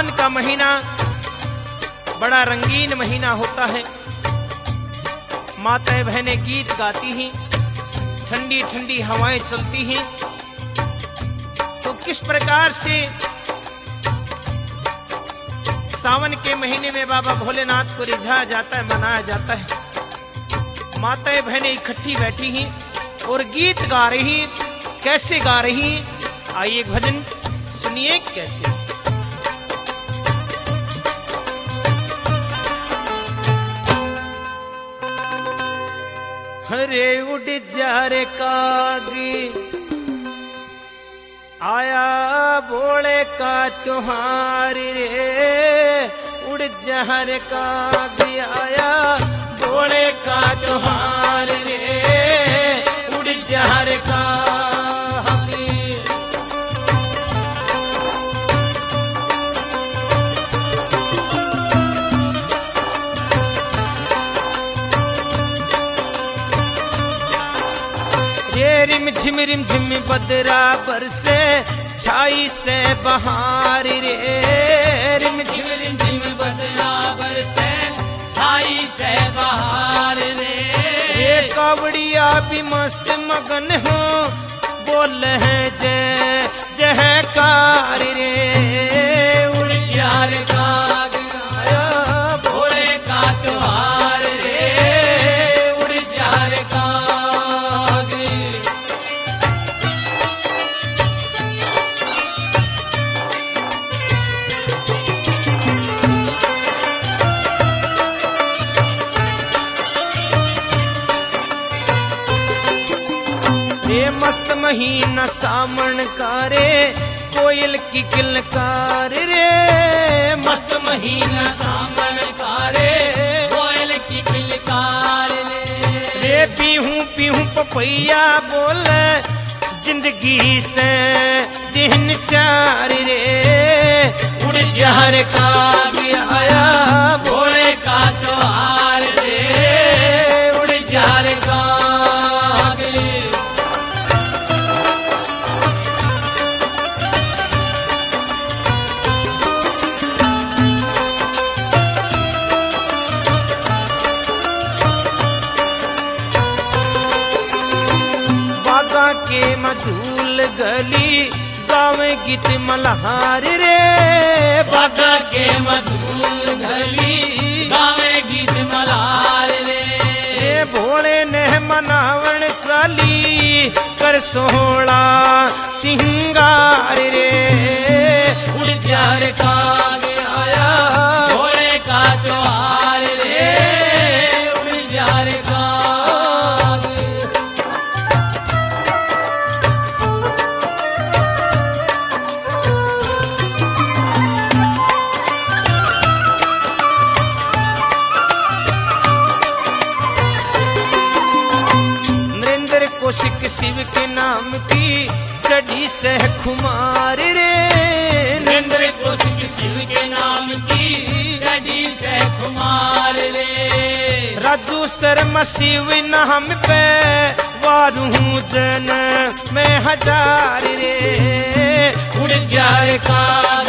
सावन का महीना बड़ा रंगीन महीना होता है। माताएं बहनें गीत गाती हैं, ठंडी ठंडी हवाएं चलती हैं। तो किस प्रकार से सावन के महीने में बाबा भोलेनाथ को रिझाया जाता है, मनाया जाता है। माताएं बहनें इकट्ठी बैठी हैं और गीत गा रही। कैसे गा रही, आइए एक भजन सुनिए कैसे। हरे उड़ जा रे कागी, आया भोले का त्योहार रे। उड़ जा रे कागी, आया भोले का त्योहार रे। उड़ जा रे कागी, ये रिम झिम बदरा बरसे, छाई से बहार रे। रिम झिम बदरा बरसे, छाई से बहार रे। ये कावड़िया भी मस्त मगन हो, बोल है जय जयकार रे। उड़ जा रे काग, आया भोले का त्योहार रे। उड़ जा रे काग, ये मस्त महीना सावन का रे, कोयल की किलकार रे। मस्त महीना सावन का रे, कोयल की किलकार रे। पीहूं पीहूं पपैया बोल, जिंदगी से दिन चार रे। उड़ जा रे कागी, आया भोले का त्योहार रे। उड़ जा रे कागी, के मझूल गली, गावे गीत मल्हार रे। बागा के मझूल गली, गावे गीत मल्हार रे। भोले ने मनावण चाली, कर सोहला सिंगार रे। उड़ जा रे काग, आया भोले का त्योहार रे। उड़ जा रे काग, कौशिक शिव के नाम की चढ़ी से खुमार रे। नरेंद्र कौशिक शिव के नाम की चढ़ी से खुमार रे। राजू शर्मा शिव नाम पे, वारू जन में हजार रे। उड़ जाए का